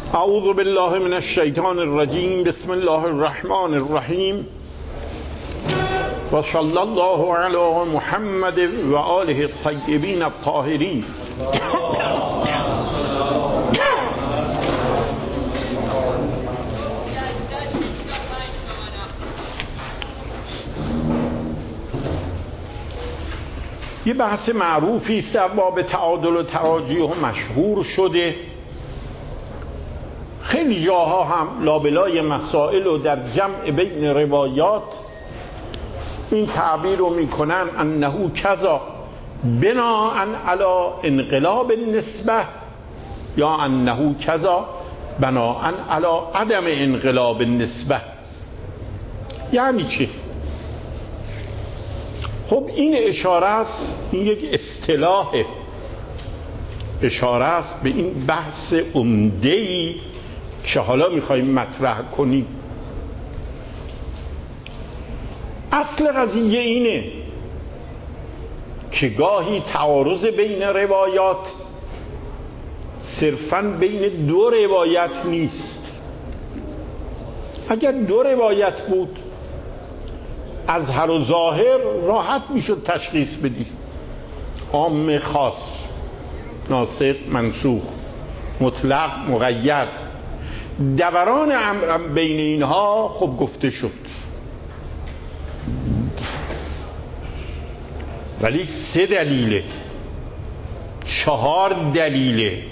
اعوذ بالله من الشیطان الرجیم. بسم الله الرحمن الرحیم و صلی الله علی محمد و آله الطیبین الطاهرین. یه بحث معروفی است در باب تعادل و تراجیح و مشهور شده. خیلی جاها هم لابلای مسائل و در جمع بین روایات این تعبیر رو میکنن انه کذا بناء علی انقلاب النسبه یا انه کذا بناء علی عدم انقلاب النسبه. یعنی چی؟ خب این اشاره است، این یک اصطلاح اشاره است به این بحث عمده‌ای که حالا میخوایم مطرح کنیم. اصل قضیه اینه که گاهی تعارض بین روایات صرفاً بین دو روایت نیست. اگر دو روایت بود اظهر و ظاهر راحت میشد تشخیص بدی، عام خاص، ناسخ منسوخ، مطلق مقید، دوران امر بین اینها خب گفته شد. ولی 3 دلیله، 4 دلیله.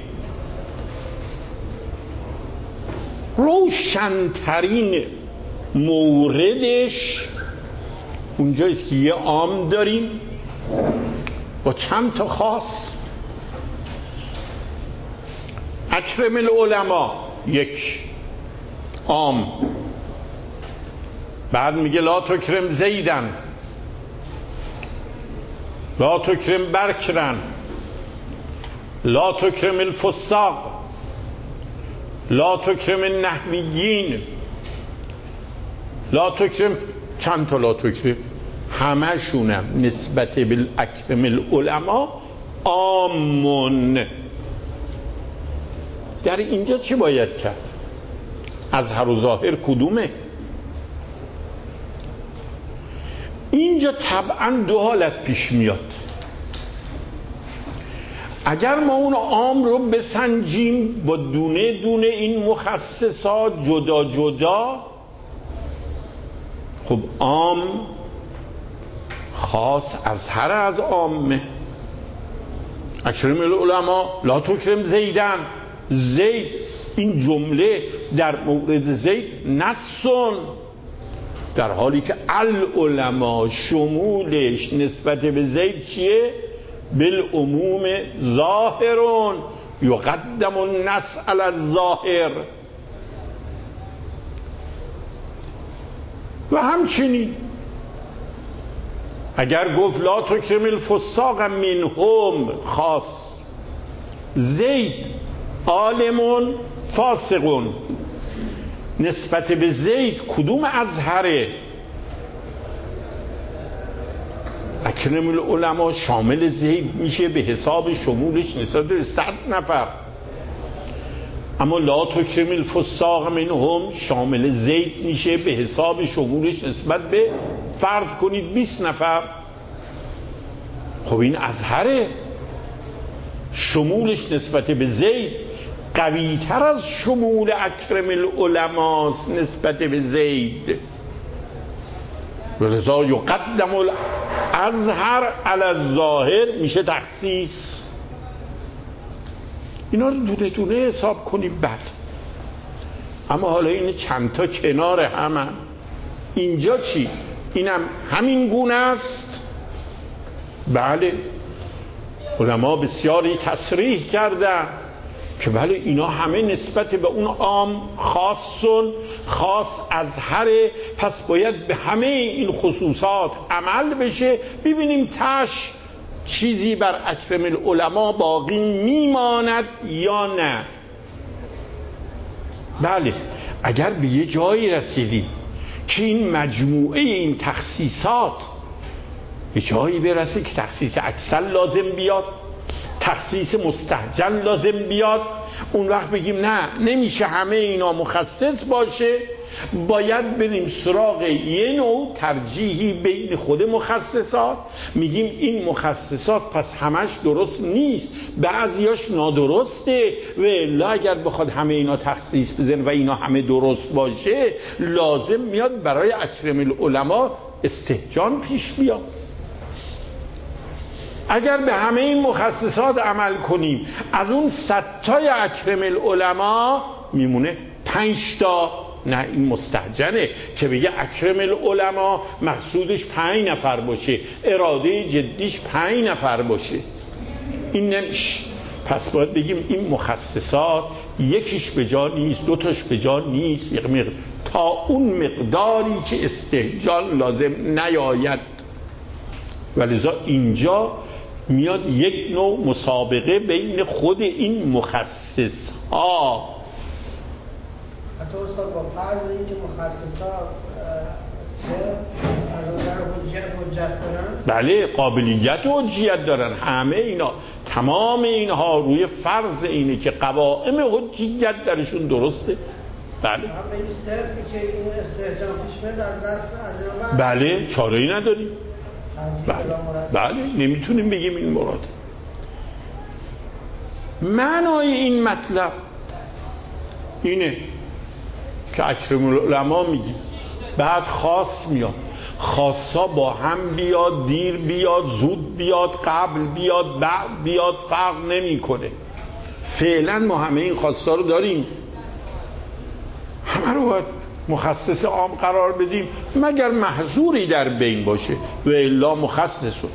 روشن‌ترین موردش اونجاییست که یه عام داریم با چند تا خاص. اکرم العلماء یک عام، بعد میگه لا تکرم زیدن، لا تکرم برکرن، لا تکرم الفساق، لا تکرم النحویین، لا تکرم، چند تا لا تکرم، همه شونم نسبت بالاکرم العلماء عامون. در اینجا چه باید کرد؟ اظهر و ظاهر کدومه؟ اینجا طبعا 2 حالت پیش میاد. اگر ما اون عام رو بسنجیم با دونه دونه این مخصصات جدا جدا، خب عام خاص اظهر از عامه. اکرم العلماء لا تکرم زیدن، زید، این جمله در مورد زید نصون، در حالی که العلماء شمولش نسبت به زید چیه؟ بالعموم ظاهرون یقدم النص علی الظاهر. و همچنین اگر گفت لا تکرم الفساق منهم خاص، زید عالمون فاسقون، نسبت به زید کدوم اظهره؟ اکرم العلماء شامل زید میشه به حساب شمولش نسبت به 100 نفر، اما لا تکرم الفساق منهم شامل زید میشه به حساب شمولش نسبت به فرض کنید 20 نفر. خب این اظهره، شمولش نسبت به زید قوی تر از شمول اکرم العلماء نسبت به زید. ولذا یقدم الاظهر علی الظاهر میشه تخصیص. اینا رو دونه دونه حساب کنیم بعد. اما حالا این چند تا کنار همن. اینجا چی؟ اینم همین گونه است. بله، علما بسیاری تصریح کردن که بله اینا همه نسبت به اون عام خاصون، خاص اظهره، پس باید به همه این خصوصات عمل بشه. ببینیم تاش چیزی بر اکرم العلماء باقی میماند یا نه. بله، اگر به یه جایی رسیدیم که این مجموعه این تخصیصات به جایی برسه که تخصیص اکثر لازم بیاد، تخصیص مستهجن لازم بیاد، اون وقت بگیم نه نمیشه همه اینا مخصص باشه، باید بریم سراغ یه نوع ترجیحی بین خود مخصصات. میگیم این مخصصات پس همش درست نیست، بعضیاش نادرسته، و الا اگر بخواد همه اینا تخصیص بزن و اینا همه درست باشه، لازم میاد برای اکرم العلماء استهجان پیش بیاد. اگر به همه این مخصصات عمل کنیم، از اون 100 تای اکرم العلماء میمونه 5 تا. نه این مستهجنه که بگه اکرم العلماء مقصودش 5 نفر باشه، اراده جدیش 5 نفر باشه، این نمیشه. پس باید بگیم این مخصصات یکیش به جا نیست، 2 تاش به جا نیست، تا اون مقداری که استهجان لازم نیاید. ولذا اینجا میاد یک نوع مسابقه بین خود این مخصص ها. حتی استاد با فرض اینکه مخصصات از نظر حجت دارن، بله قابلیت و حجیت دارن، همه اینا، تمام اینها روی فرض اینه که قوائم حجیت درشون درسته. بله هم به این صرفی که این استهجان پیش میاد در دست از اینا، بله چاره‌ای نداریم. بله نمیتونیم بگیم این مراد. معنای این مطلب اینه که اکرم العلماء میگیم، بعد خاص میاد، خاصا با هم بیاد، دیر بیاد، زود بیاد، قبل بیاد، بعد بیاد، فرق نمیکنه. فعلا ما همه این خاصا رو داریم، همه رو باید مخصص عام قرار بدیم مگر محظوری در بین باشه، و الا مخصصو.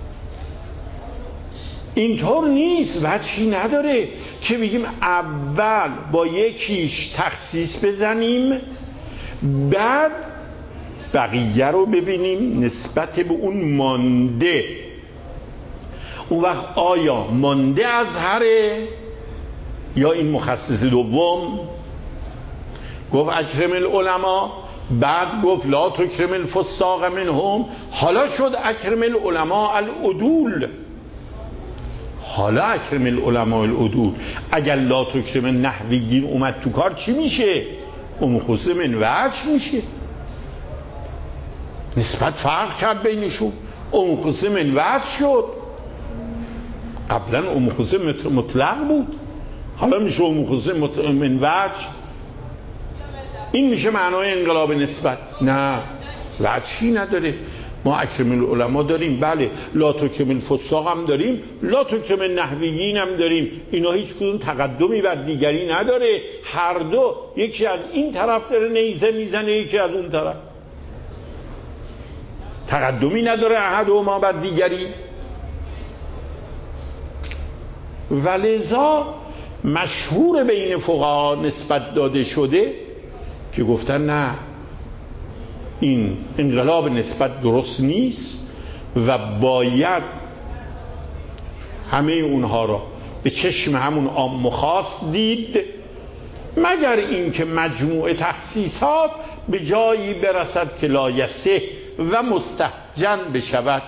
اینطور نیست، وجهی نداره که بگیم اول با یکیش تخصیص بزنیم بعد بقیه رو ببینیم نسبت به اون مانده. اون وقت آیا مانده ازهره یا این مخصص دوم؟ گفت اکرم العلماء، بعد گفت لا تکرم الفساق منهم، حالا شد اکرم العلماء العدول. حالا اکرم العلماء العدول. اگر لا تکرم نحویین اومد تو کار چی میشه؟ ام خصوص من وجه میشه. نسبت فرق کرد بینشون، ام خصوص من وجه شد. قبلا ام خصوص مطلق بود، حالا میشه ام خصوص من وجه. این میشه معنای انقلاب نسبت؟ نه، وجهی نداره. ما اکرم العلماء داریم، بله، لا تکرم الفساق هم داریم، لا تکرم النحویین هم داریم. اینا هیچ کدوم تقدمی بر دیگری نداره، هر دو یکی از این طرف داره نیزه میزنه، یکی از اون طرف. تقدمی نداره احدهما بر دیگری. ولذا مشهور بین فقها نسبت داده شده که گفتن نه، این انقلاب نسبت درست نیست و باید همه اونها را به چشم همون عام و خاص دید، مگر اینکه مجموع تخصیصات به جایی برسد که لایسه و مستهجن بشود.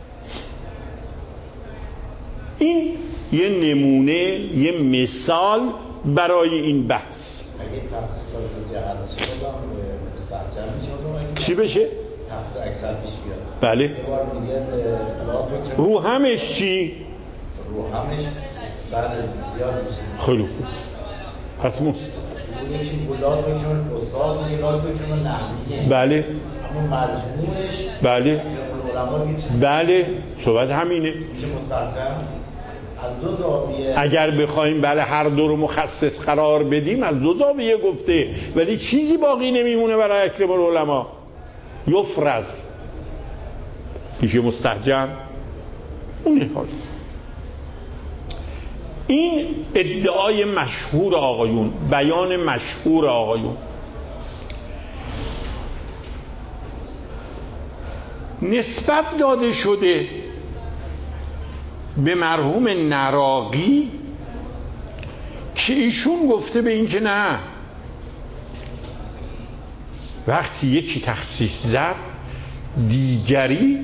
این یه نمونه، یه مثال برای این بحث. اگه تخصیصات رو جهت بشه مستحجن میشه، چی بشه؟ تخصیص اکثر پیش بیاد. بله. یه بار میگه رو همش چی؟ رو همش بعد زیاد میشه. خیلی خوب. پس اون یکی گلات بکنه فساد، گلات بکنه نحویه. بله. اما مجموعش بله. بله. صحبت همینه. میشه مستحجن. از دو زاویه اگر بخوایم بله هر دو رو مخصص قرار بدیم از دو زاویه گفته، ولی چیزی باقی نمیمونه برای اکرم العلماء. یفرز میشه مستهجن. اونه حال. این ادعای مشهور آقایون، بیان مشهور آقایون. نسبت داده شده به مرحوم نراقی که ایشون گفته به این که نه، وقتی یکی تخصیص زد دیگری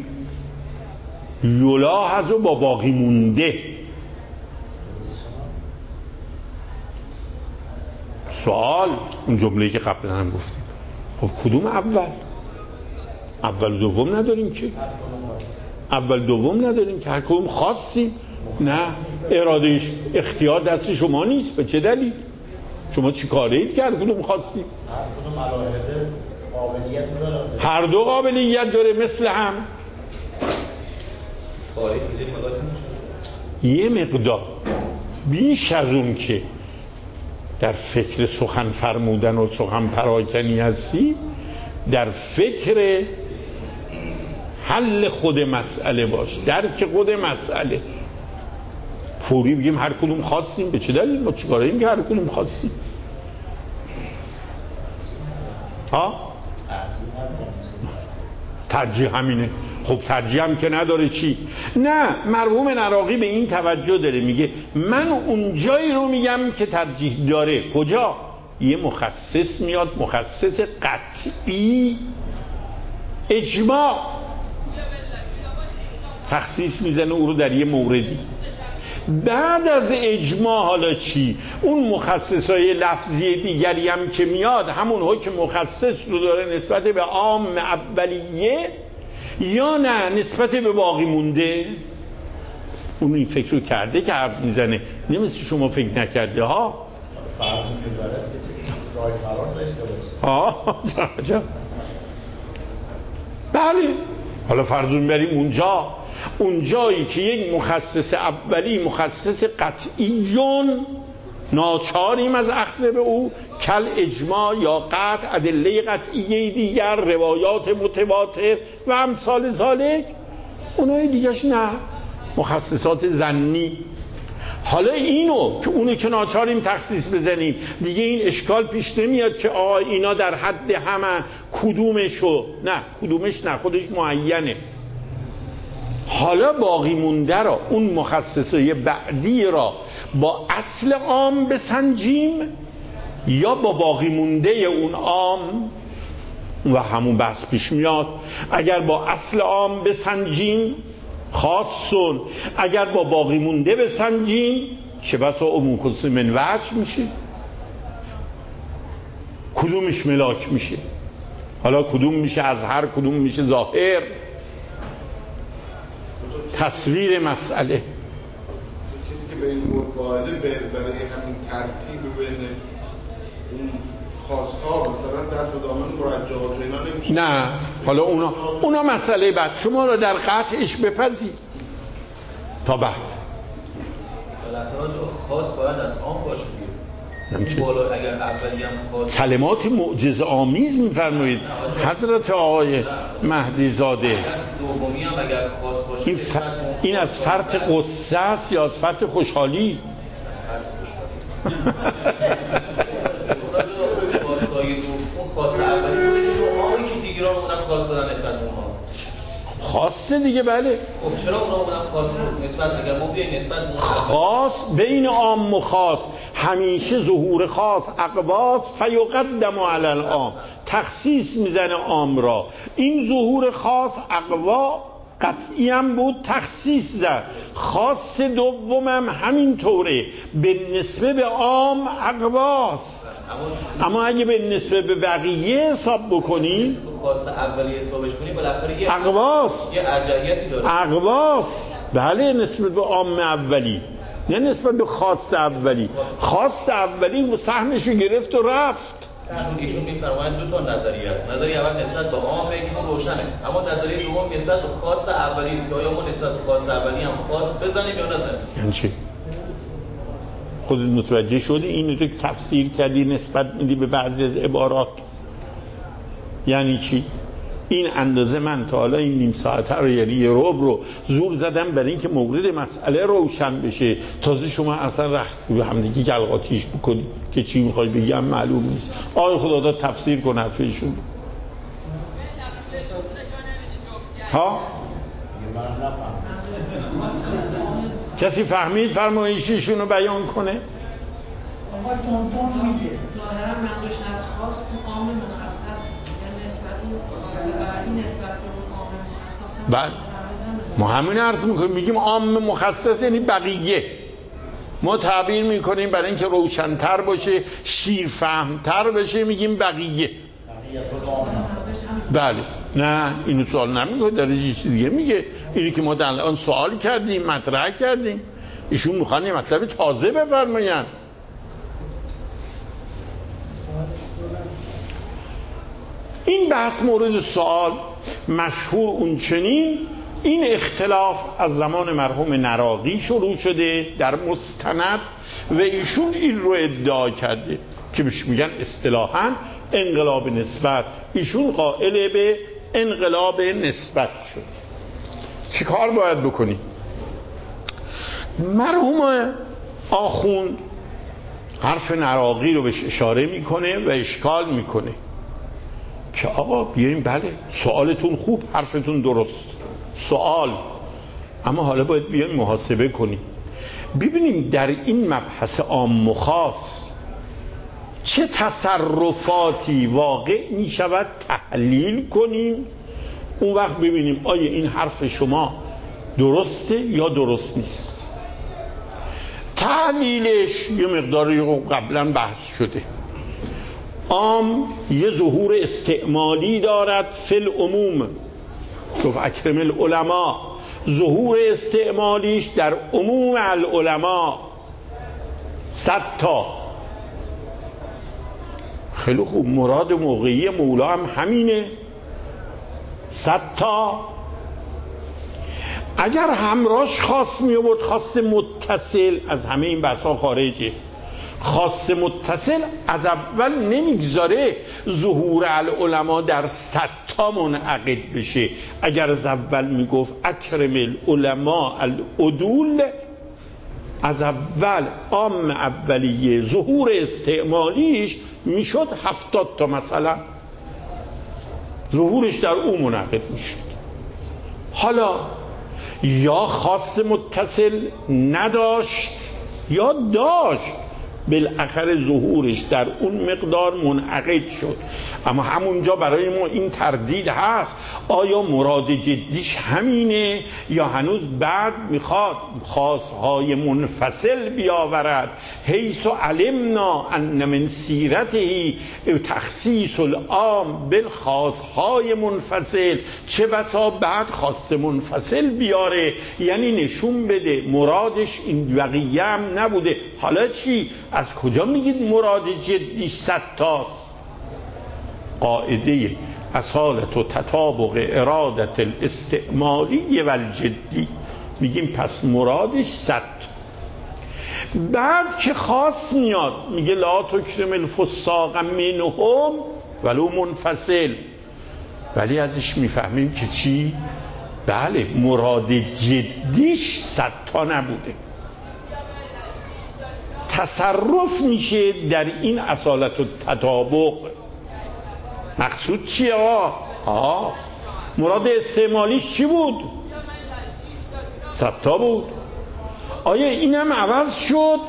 یلاحظ و با باقی مونده. سوال اون جمله‌ای که قبلا هم گفتیم، خب کدوم اول و دوم نداریم که؟ اول دوم نداریم که هر کدوم خواستیم. نه، ارادهش اختیار دست شما نیست. به چه دلیل؟ شما چی کاره اید که هر کدوم خواستیم؟ هر کدوم علاوه قابلیت داره. هر دو قابلیت داره مثل هم. یه مقدار بیش از اون که در فکر سخن فرمودن و سخن پراکنی هستی، در فکر حل خود مسئله باش، درک خود مسئله. فوری بگیم هر کدوم خواستیم، به چه دلیل؟ ما چیکاره ایم که هر کدوم خواستیم؟ ترجیح همینه. خب ترجیح هم که نداره چی؟ نه، مرحوم عراقی به این توجه داره، میگه من اونجایی رو میگم که ترجیح داره. کجا؟ یه مخصص میاد، مخصص قطعی، اجماع تخصیص میزنه او رو در یه موردی. بعد از اجماع حالا چی؟ اون مخصصای لفظی دیگری هم که میاد همون حکم مخصص رو داره نسبت به عام اولیه یا نه نسبت به باقی مونده. اون این فکر رو کرده که حرف میزنه، نه مثل شما فکر نکرده ها. فرض که داره رای فرار داشته باشه. بله، حالا فرض میبریم اونجایی که یک مخصص اولی، مخصص قطعیون، ناچاریم از اخذ به او، کل اجماع یا قطع، ادله قطعیه دیگر، روایات متواتر و امثال ذالک. اونای دیگرش نه، مخصصات ظنی. حالا اونو که ناچاریم تخصیص بزنیم، دیگه این اشکال پیش نمیاد که اینا در حد همه، کدومشو؟ نه، کدومش نه، خودش معینه. حالا باقی مونده را، اون مخصصه بعدی را با اصل عام بسنجیم یا با باقی مونده اون عام؟ و همون بحث پیش میاد. اگر با اصل عام بسنجیم خاصون، اگر با باقی مونده بسنجیم چه بسا عموم خصوص من وجه میشه. کدومش ملاک میشه؟ حالا کدوم میشه اظهر، کدوم میشه ظاهر؟ تصویر مسئله. کسی که به این قول قائله برای همین ترتیب بین اون خاص‌ها مثلا دست به دامن مرجعات و اینا نمیشه. نه، حالا اونا مسئله بعد. شما را در قطعش بپذیر تا بعد. بالاخره خاص باید از عام باشه. بالا اگر اولی هم خاص، کلمات معجزه آمیز میفرمایید حضرت آقای مهدی زاده. دومی هم اگر خاص باشه این از فرط قصه است یا از فرط خوشحالی؟ خاصای دوم، خاص اولی خودشون عامی که دیگران اونم خاص دادن نسبت به اونها. خاصه دیگه. بله. خب چرا اونها اونم خاص نسبت، اگر ما بیایم نسبت خاص بین عام و خاص همیشه ظهور خاص اقواس فیقدم علی العام، تخصیص میزنه عام را. این ظهور خاص اقوا قطعی هم بود، تخصیص زد. خاص دومم همین طوره، به نسبه به عام اقواست. اما اگه به نسبه به بقیه حساب بکنی، خاص اولی حسابش کنی، بالاخره یه اقواست، یه ارجحیتی داره. اقواست. بله، نسبت به عام اولی، نه نسبت به خاص اولی. خاص اولی سهمشو گرفت و رفت. ایشون میفرمایند دو تا نظریه است. نظریه اول نسبت به عام که روشنه، اما نظریه دوم نسبت به خاص اولی است که آیا ما نسبت به خاص اولی هم خاص بزنیم یا نزنیم. یعنی چی؟ خودت متوجه شدی اینو که تفسیر کردی نسبت میدی به بعضی از عبارات؟ یعنی چی؟ این اندازه من تا حالا این نیم ساعته رو، یعنی یه ربع رو زور زدم برای اینکه مورد مسئله روشن بشه. تازه شما اصلا رخت به همدیگه گلغاتیش بکنی که چی میخوای بگم معلوم نیست. آی خدا داد تفسیر کن حرفشون. ها؟ کسی فهمید فرمایششون رو بیان کنه؟ آقا تونتون میگه ظاهرا منظورش از خاص اون عام مخصص، یعنی نسبت این خاص بعدی نسبت به اون عام مخصص. بله، ما همین عرض میکنیم، میگیم عام مخصص یعنی بقیه. ما تعبیر میکنیم برای اینکه روشن‌تر باشه، شیرفهم‌تر بشه، میگیم بقیه. بله. نه اینو سوال نمیکنه، داره یه چیز دیگه میگه. اینی که ما در الان سوال کردیم، مطرح کردیم، ایشون میخوان یه مطلب تازه بفرمایند. این بحث مورد سوال مشهور اونچنین این اختلاف از زمان مرحوم نراقی شروع شده در مستند و ایشون این رو ادعا کرده که بهش میگن اصطلاحاً انقلاب نسبت. ایشون قائل به انقلاب نسبت شد. چی کار باید بکنیم؟ مرحوم آخوند حرف نراقی رو بهش اشاره میکنه و اشکال میکنه که آقا بیاییم، بله سوالتون خوب، حرفتون درست، سوال، اما حالا باید بیاییم محاسبه کنیم ببینیم در این مبحث عام و خاص چه تصرفاتی واقع می شود تحلیل کنیم. اون وقت ببینیم آیا این حرف شما درسته یا درست نیست. تحلیلش یه مقداری قبلا بحث شده. عام یه ظهور استعمالی دارد فی العموم، گفت اکرم العلماء، ظهور استعمالیش در عموم العلماء 100 تا. خیلی خوب، مراد موقعی مولا هم همینه، 100 تا. اگر همراش خاص می آورد، خاص متصل، از همه این بحثا خارجه. خاص متصل از اول نمیگذاره ظهور العلماء در 100 تا منعقد بشه. اگر از اول میگفت اکرم العلماء العدول، از اول عام اولیه ظهور استعمالیش میشد 70 تا مثلا، ظهورش در اون منعقد میشد. حالا یا خاص متصل نداشت یا داشت، بالاخره ظهورش در اون مقدار منعقد شد. اما همونجا برای ما این تردید هست، آیا مراد جدیش همینه یا هنوز بعد میخواد خاصهای منفصل بیاورد؟ حیث علمنا ان من سیرته تخصیص العام بالخاصهای منفصل، چه بسا بعد خاص منفصل بیاره، یعنی نشون بده مرادش این بقیه هم نبوده. حالا چی؟ از کجا میگید مراد جدیش 100 تاست؟ قاعده اصالت و تطابق ارادت الاستعمالی و الجدی، میگیم پس مرادش 100. بعد که خاص میاد میگه لا تکرم الفساق منهم ولو منفصل، ولی ازش میفهمیم که چی؟ بله مراد جدیش 100 تا نبوده. تصرف میشه در این اصالت و تطابق. مقصود چیه آقا؟ مراد استعمالیش چی بود؟ 100 تا بود. آیا اینم عوض شد؟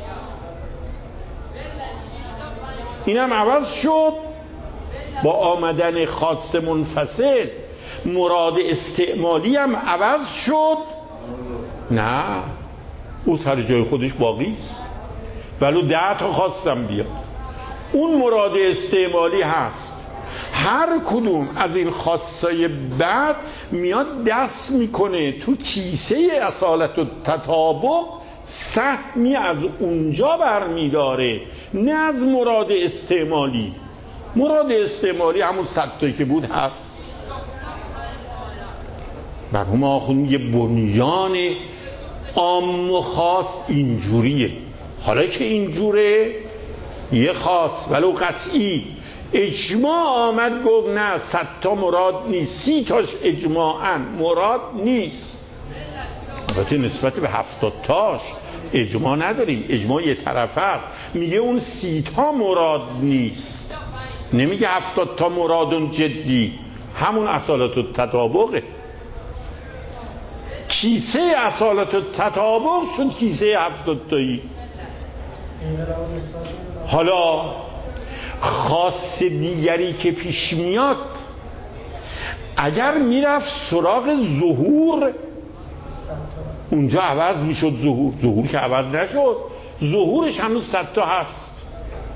اینم عوض شد با آمدن خاص منفصل؟ مراد استعمالی هم عوض شد؟ نه، او سر جای خودش باقی است، ولو 10 تا خواستم بیاد، اون مراد استعمالی هست. هر کدوم از این خاصای بعد میاد دست میکنه تو کیسه اصالت و تطابق، سهمی از اونجا برمیداره، نه از مراد استعمالی. مراد استعمالی همون 100 تایی که بود هست. مرحوم آخوند میگه بنیان عام و خاص اینجوریه. حالا که اینجوره، یه خاص ولو قطعی اجماع آمد گفت نه 100 تا مراد نیست، 30 تاش اجماعاً مراد نیست. البته نسبت به 70 تاش اجماع نداریم، اجماع یه طرفه است. میگه اون 30 تا مراد نیست، نمیگه 70 تا مراد جدی، همون اصالت و تطابقه. کیسه اصالت و تطابق شد کیسه 70 تایی. حالا خاص دیگری که پیش میاد، اگر میرفت سراغ ظهور اونجا عوض میشد ظهور که عوض نشد، ظهورش هنوز 100 تا هست،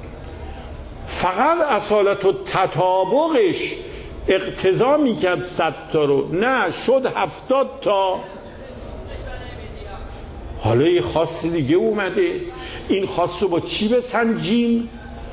فقط اصالت و تطابقش اقتضا میکرد 100 تا رو، نه شد 70 تا. حالا یه خاص دیگه اومده، این خاص رو با چی بسنجیم؟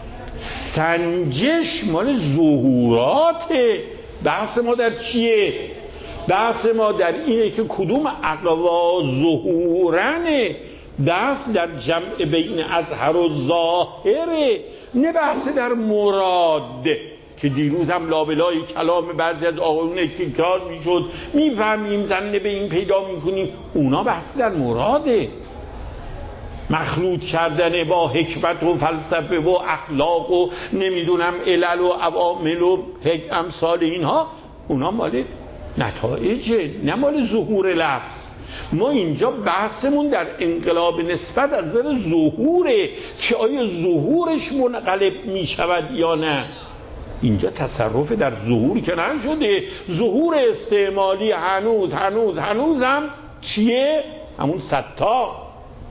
سنجش مال ظهوراته. بحث ما در چیه؟ بحث ما در اینه که کدوم اقوا ظهورنه، بحث در جمع بین اظهر و ظاهره، نه بحث در مراد که دیروز هم لابلای کلام بعضی از آقایون تکرار میشد، میفهمیم زنه به این پیدا میکنیم، اونا بحث در مراده. مخلوط کردن با حکمت و فلسفه و اخلاق و نمیدونم علل و عوامل و امثال اینها، اونا مال نتایجه، نه مال ظهور لفظ. ما اینجا بحثمون در انقلاب نسبت از نظر ظهوره که آیا ظهورش منقلب میشود یا نه. اینجا تصرف در ظهور که نشده، ظهور استعمالی هنوز هم چیه؟ همون 100 تا.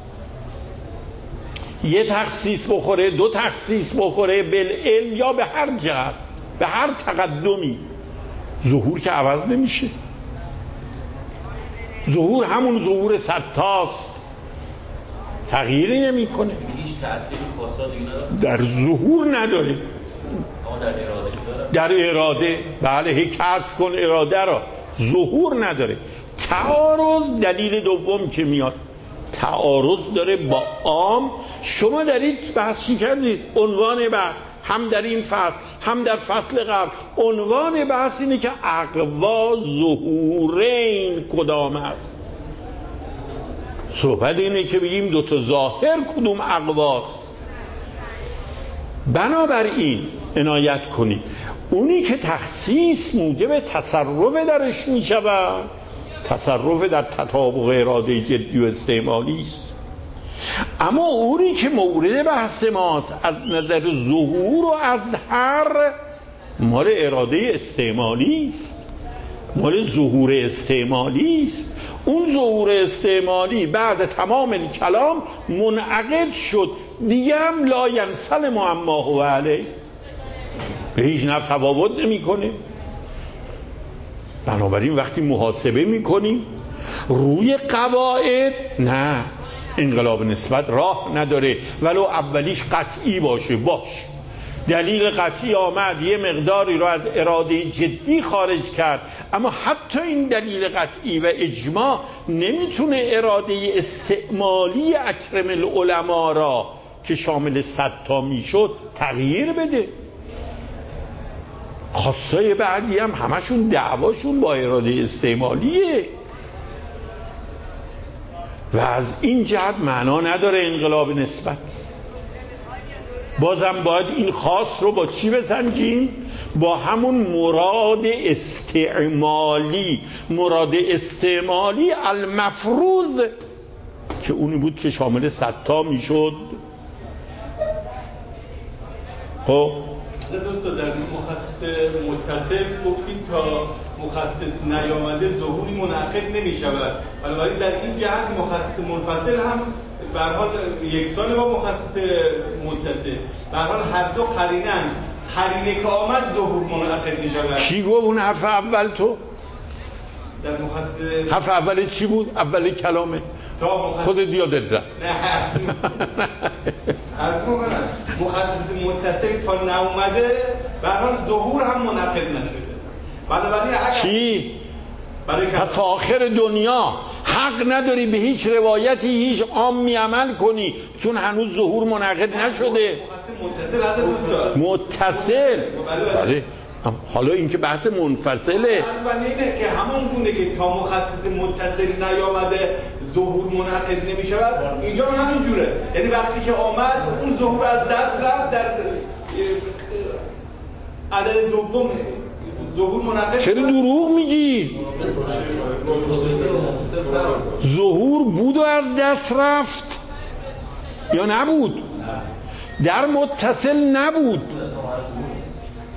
یه تخصیص بخوره، 2 تخصیص بخوره، بالعلم یا به هر جهت، به هر تقدمی، ظهور که عوض نمیشه. ظهور همون ظهور 100 تاست، تغییری نمیکنه، هیچ تأثیری خاصا دیگه در ظهور نداره. اما در اراده در اراده، بله، هی کشف کن اراده را، ظهور نداره. تعارض دلیل دوم که میاد، تعارض داره با عام. شما دارید بحث چی کردید؟ عنوان بحث هم در این فصل هم در فصل قبل، عنوان بحث اینه که اقوا ظهورین کدام است. صحبت اینه که بگیم 2 تا ظاهر کدوم اقواست. بنابراین عنایت کنید، اونی که تخصیص موجب تصرف درش می شود، تصرف در تطابق اراده جدی و استعمالی است. اما اونی که مورد بحث ماست از نظر ظهور و اظهر، مال اراده استعمالی است، مال ظهور استعمالی است. اون ظهور استعمالی بعد تمام کلام منعقد شد، دیگه هم لا ینسلم عما هو علیه، به هیچ نوع تفاوت نمیکنه. بنابراین وقتی محاسبه میکنیم روی قواعد، نه، انقلاب نسبت راه نداره، ولو اولیش قطعی باشه. دلیل قطعی آمد یه مقداری رو از اراده جدی خارج کرد، اما حتی این دلیل قطعی و اجماع نمیتونه اراده استعمالی اکرم العلماء را که شامل 100 تا میشد تغییر بده. خاصای بعدی هم همشون دعواشون با اراده استعمالیه و از این جهت معنا نداره انقلاب نسبت. بازم باید این خاص رو با چی بسنجیم؟ با همون مراد استعمالی. مراد استعمالی المفروض که اونی بود که شامل 100 تا میشد. خب دوست در مخصص متصل گفتیم تا مخصص نیامده ظهوری منعقد نمی شود، بنابراین در این جهت مخصص منفصل هم به هر حال یکسان با مخصص متصل، به هر حال هر دو قرینن، قرینه که آمد ظهور منعقد می شود. چی گفت اون حرف اول تو؟ در مخصص حرف اول چی بود؟ اول کلامه خودت یادت رفت. نه از مخصص متصل تا ناومده به هر حال ظهور هم منعقد نشده. بنابراین اگر چی؟ پس آخر دنیا حق نداری به هیچ روایتی هیچ عامی عمل کنی چون هنوز ظهور منعقد نشده. متصل بله. حالا این که بحث منفصله. اینه که همون گونه که تا مخصص متصل نیامده ظهور منعقد نمی شود، اینجا همین جوره. یعنی وقتی که آمد اون ظهور از دست رفت، در عدد دوم ظهور منعقد. چرا دروغ میگی؟ ظهور بود و از دست رفت یا نبود؟ در متصل نبود،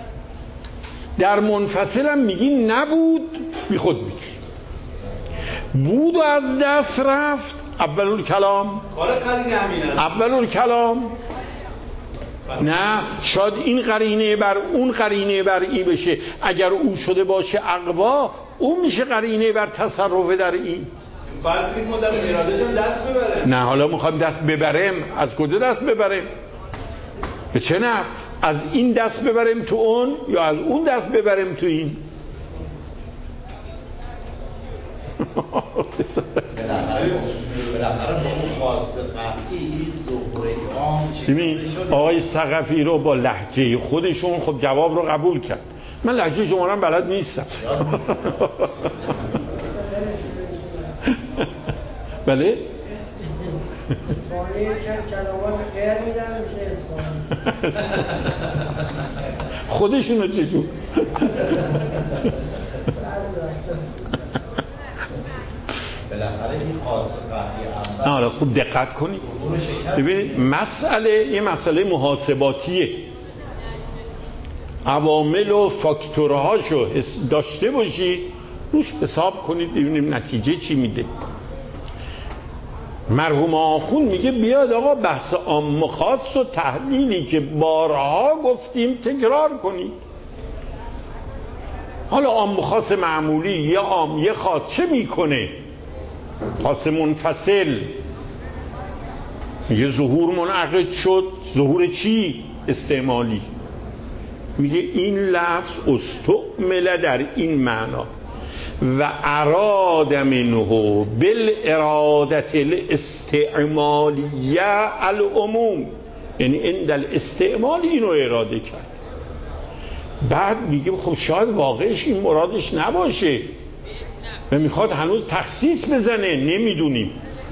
در منفصل هم میگی نبود، بی خود میگی. بود و از دست رفت. اول کلام کار قرینه همینه. اول کلام نه، شاید این قرینه بر اون قرینه بر این بشه. اگر او شده باشه اقوا، اون میشه قرینه بر تصرف در این. فرض کنید ما در ارادهش هم دست ببره. نه، حالا میخوایم دست ببریم. از کجا دست ببریم؟ به چه نفع؟ از این دست ببریم تو اون یا از اون دست ببریم تو این؟ بالاخره با اون خاص قطعی ظهور عام ببین آقای ثقفی رو با لهجه خودشون خب جواب رو قبول کرد. من لهجه شما رو بلد نیستم. بله؟ اسفانی کلمات غیر میدن میشه اسفانی. خودشونو چجور؟ بالاخره این خاص قطعی اول. حالا خوب دقت کنید. ببینید یه مسئله محاسباتیه. عوامل و فاکتورهاشو داشته باشید، روش حساب کنید ببینیم نتیجه چی میده. مرحوم آخون میگه بیاد آقا بحث عام و خاص و تحلیلی که بارها گفتیم تکرار کنید. حالا عام و خاص معمولی، یه عام یه خاص چه میکنه؟ خاص منفصل میگه ظهور منعقد شد. ظهور چی؟ استعمالی. میگه این لفظ استعمل در این معنا و اراد منه بالارادت الاستعمالیه العموم، یعنی عند الاستعمال اینو اراده کرد. بعد میگه خب شاید واقعش این مرادش نباشه و میخواد هنوز تخصیص بزنه، نمیدونیم.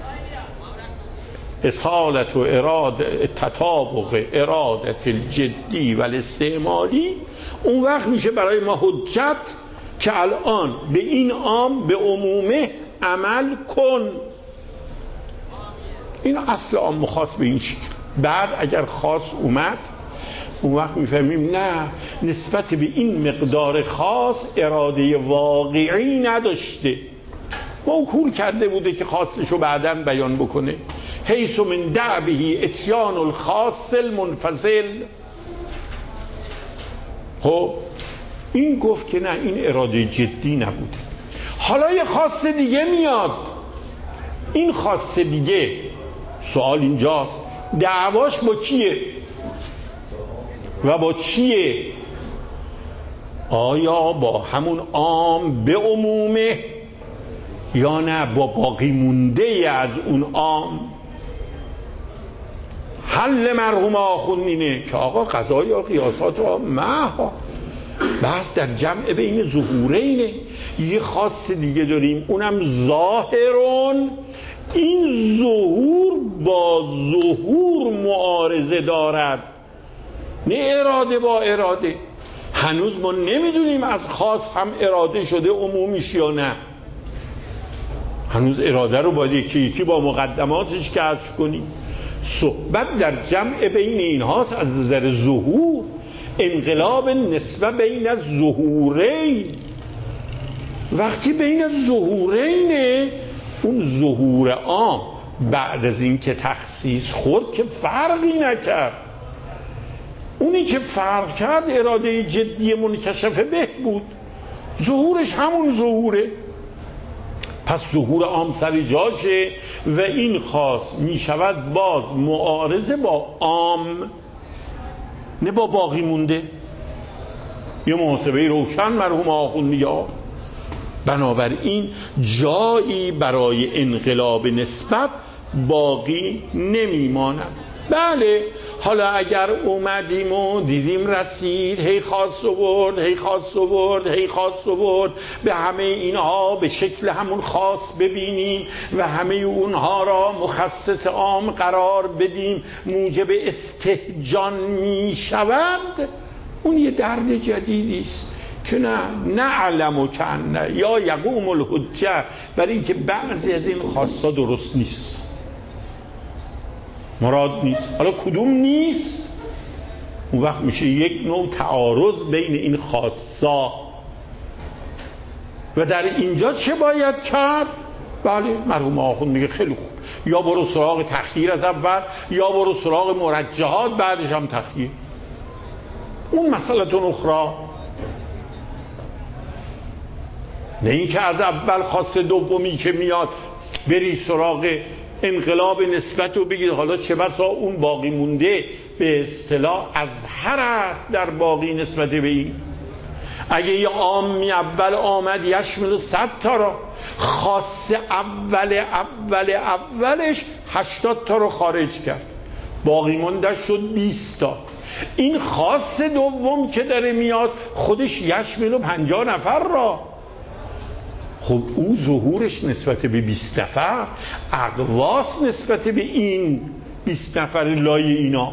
اصالت و اراده تطابق ارادت الجدی و الاستعمالی اون وقت میشه برای ما حجت که الان به این عام به عمومه عمل کن. این اصل عام و خاص به این شکل. بعد اگر خاص اومد اون وقت میفهمیم نه، نسبت به این مقدار خاص اراده واقعی نداشته، موکول کرده بوده که خاصشو بعداً بیان بکنه. حیث من دعبه اتیان الخاص المنفصل. خب این گفت که نه، این اراده جدی نبوده. حالا یه خاص دیگه میاد. این خاص دیگه، سوال اینجاست، دعواش با کیه و با چیه؟ آیا با همون عام به عمومه یا نه با باقی مونده از اون عام؟ حل مرحوم آخوند اینه که آقا قضایی یا قیاسات ها بس در جمع بین ظهورینه. یه خاص دیگه داریم اونم ظاهرون. این ظهور با ظهور معارضه دارد، نه اراده با اراده. هنوز ما نمیدونیم از خاص هم اراده شده عمومیش یا نه. هنوز اراده رو باید یکی با مقدماتش کشف کنیم. صحبت در جمع بین اینهاست از نظر ظهور، انقلاب نسبه بین الظهورین. وقتی بین ظهورینه، اون ظهور عام بعد از این که تخصیص خورد که فرقی نکرد. اونی که فرق کرد اراده جدی منکشف به بود، ظهورش همون ظهوره. پس ظهور عام سر جاشه و این خاص می شود باز معارضه با عام، نه با باقی مونده. یه محاسبه روشن مرحوم آخوند میگه بنابراین جایی برای انقلاب نسبت باقی نمیماند. بله، حالا اگر اومدیم و دیدیم رسید، هی خاص آورد، هی خاص آورد، هی خاص آورد، به همه اینها به شکل همون خاص ببینیم و همه اونها را مخصص عام قرار بدیم، موجب استهجان می شود، اون یه درد جدیدی است که نه علم و کنه یا یقوم الحجه برای اینکه بعضی از این خاصا درست نیست، مراد نیست. حالا کدوم نیست؟ اون وقت میشه یک نوع تعارض بین این خاصا. و در اینجا چه باید کرد؟ بله مرحوم آخوند میگه خیلی خوب، یا برو سراغ تخییر از اول یا برو سراغ مرجحات بعدش هم تخییر. اون مسئله اخرى، نه اینکه از اول خاص دومی که میاد بری سراغ انقلاب نسبت و بگید حالا چه بسا اون باقی مونده به اصطلاح اظهر است در باقی نسبت به این. اگه یه عامی اول آمد یشمل 100 تا را، خاص اولش 80 تا رو خارج کرد، باقی مونده شد 20 تا. این خاص دوم که داره میاد خودش یشمل 50 نفر را. خب او ظهورش نسبت به 20 نفر اقواس نسبت به این 20 نفر لای اینا.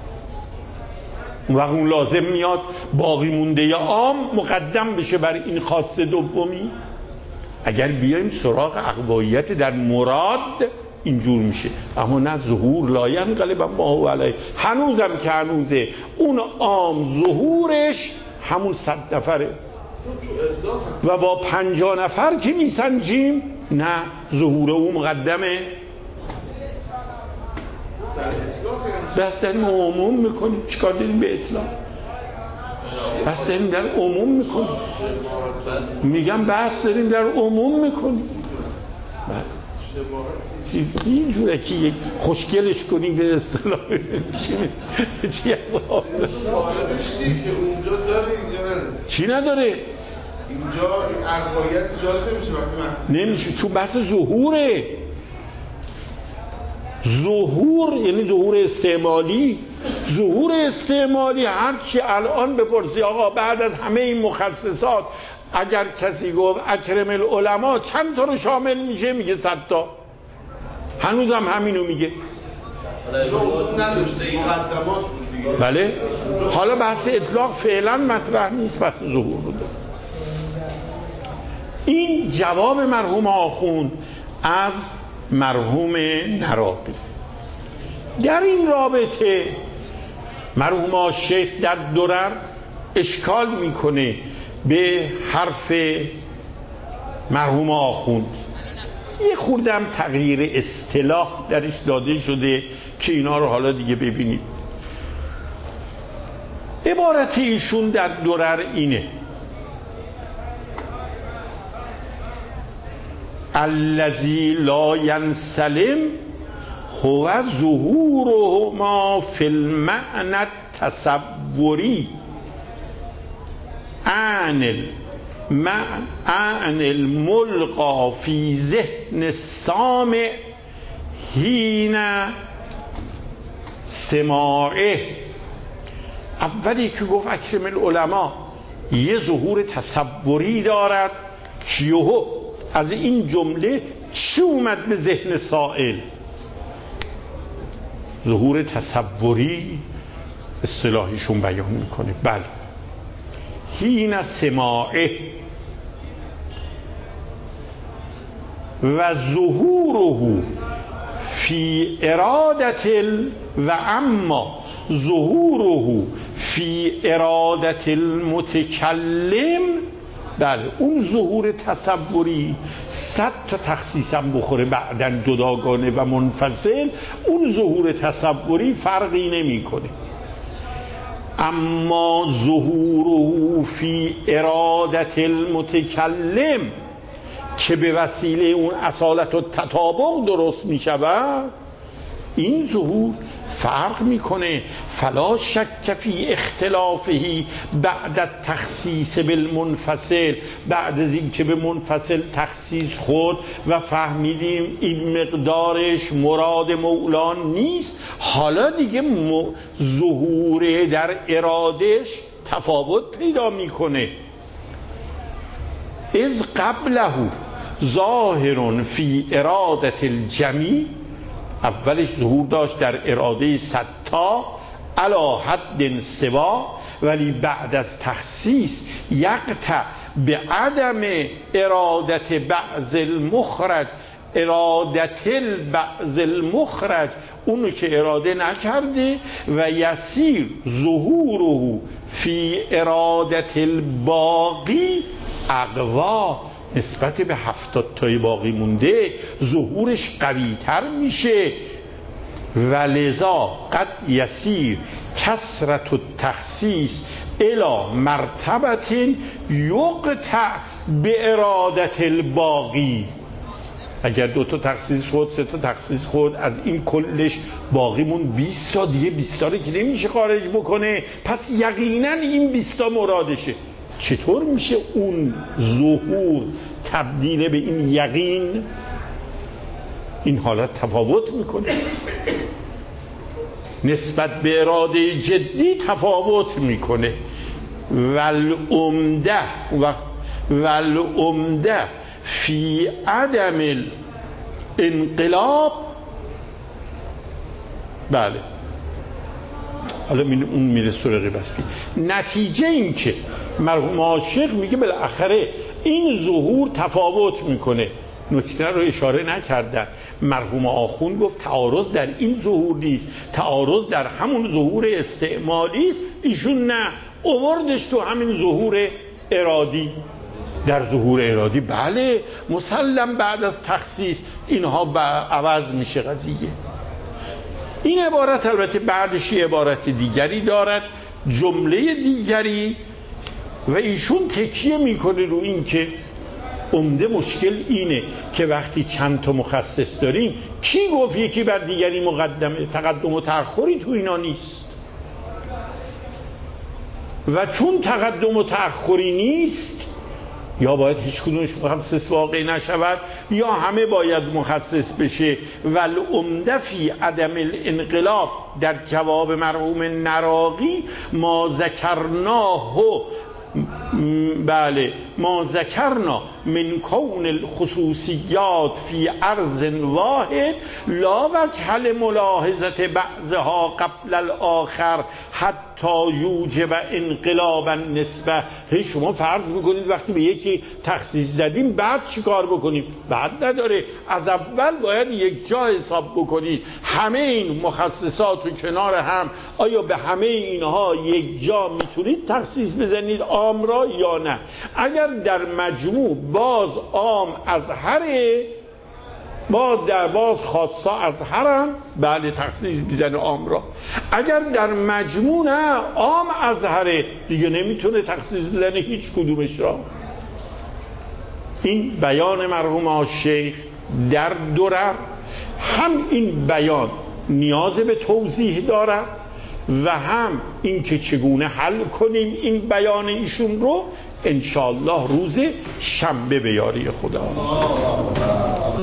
وقت اون لازم میاد باقی مونده یا عام مقدم بشه بر این خاص دومی. اگر بیایم سراغ اقوایت در مراد اینجور میشه، اما نه ظهور لاین قلب ما علیه. هنوزم که هنوزه اون عام ظهورش همون 100 نفره و با 50 نفر که میسنجیم نه ظهور او مقدمه. بس داریم عموم میکنیم، چیکار داریم به اطلاق؟ بس داریم در عموم میکنیم، میگم بس داریم در عموم میکنیم. این جوره که خوشگلش کنیم به اصطلاح چی از آن چی نداره اینجا این اقوایت ایجاد نمیشه وقتی نمیشه، چون بحث ظهوره. ظهور یعنی ظهور استعمالی. ظهور استعمالی هرچی الان بپرسی آقا بعد از همه این مخصصات اگر کسی گفت اکرم العلماء چند تا رو شامل میشه؟ میگه 100 تا. هنوزم همینو میگه. بله حالا بحث اطلاق فعلا مطرح نیست، بحث ظهور رو داره. این جواب مرحوم آخوند از مرحوم نراقی. در این رابطه مرحوم شیخ در درر اشکال میکنه به حرف مرحوم آخوند. یه خوردم تغییر اصطلاح درش داده شده که اینا رو حالا دیگه ببینید. عبارت ایشون در درر اینه: الذی لا ینسلم هو ظهورهما فی المعنى التصوری عن الملقا فی ذهن السامع حین سماعه. اولی که گفت اکرم العلماء یه ظهور تصوری دارد، کیوهو از این جمله چی اومد به ذهن سائل؟ ظهور تصوری اصطلاحیشون بیان میکنه. بله حین سماعه و ظهوره فی ارادت و اما ظهوره فی ارادت المتکلم. بله اون ظهور تصوری 100 تا تخصیصم بخوره بعدن جداگانه و منفصل، اون ظهور تصوری فرقی نمی کنه. اما ظهوره فی ارادت المتکلم که به وسیله اون اصالت و تطابق درست می شود، این ظهور فرق میکنه. فلا شک فی اختلافه بعد تخصیص بالمنفصل، بعد از این که به منفصل تخصیص خود و فهمیدیم این مقدارش مراد مولان نیست، حالا دیگه ظهور در ارادش تفاوت پیدا میکنه. از قبله ظاهر فی ارادت الجمیع، اولش ظهور داشت در اراده 100 تا علی حد سوا، ولی بعد از تخصیص یقطع به عدم ارادت بعض المخرج، ارادت بعض المخرج اونو که اراده نکرده، و یسیر ظهوره فی ارادت الباقی اقوا، نسبت به 70 تای باقی مونده ظهورش قوی تر میشه. ولذا قد یسیر کثرت التخصیص الی مرتبت یقطع به ارادت الباقی. اگر 2 تا تخصیص خورد، 3 تا تخصیص خورد، از این کلش باقیمون 20 تا دیگه، 20 تا رو که نمیشه خارج بکنه، پس یقینا این 20 تا مرادشه. چطور میشه اون ظهور تبدیل به این یقین؟ این حالت تفاوت میکنه، نسبت به اراده جدی تفاوت میکنه. والعمده فی عدم الانقلاب. بله حالا اون میره سراغ بستی. نتیجه این که مرحوم عاشق میگه بالاخره این ظهور تفاوت میکنه. نکته رو اشاره نکردن. مرحوم آخوند گفت تعارض در این ظهور نیست، تعارض در همون ظهور استعمالی است. ایشون نه، آوردش تو همین ظهور ارادی. در ظهور ارادی بله مسلم بعد از تخصیص اینها عوض میشه قضیه. این عبارت البته بعدش عبارت دیگری دارد، جمله دیگری، و ایشون تکیه میکنه رو این که عمده مشکل اینه که وقتی چند تا مخصص داریم، کی گفت یکی بر دیگری مقدمه؟ تقدم و تأخری تو اینا نیست. و چون تقدم و تأخری نیست، یا باید هیچ کدومش مخصص واقع نشود یا همه باید مخصص بشه. والعمده فی عدم الانقلاب در جواب مرحوم نراقی ما ذکرناه، بله ما ذکرنا من کون الخصوصیات فی عرض واحد لا وجه لملاحظه بعضها قبل الاخر حتی یوجب انقلاب النسبه. هی شما فرض میکنید وقتی به یکی تخصیص زدیم بعد چی کار بکنیم؟ بعد نداره، از اول باید یک جا حساب بکنید همه این مخصصات و کنار هم، آیا به همه اینها یک جا میتونید تخصیص بزنید عام را یا نه؟ اگر در مجموع باز عام از هره، باز خاصا از هرم، بله تخصیص بیزن عام را. اگر در مجموع نه، عام از هره، دیگه نمیتونه تخصیص بزنه هیچ کدومش را. این بیان مرحوم شیخ در درر، هم این بیان نیاز به توضیح دارد و هم این که چگونه حل کنیم این بیان ایشون رو انشاءالله روز شنبه به یاری خدا.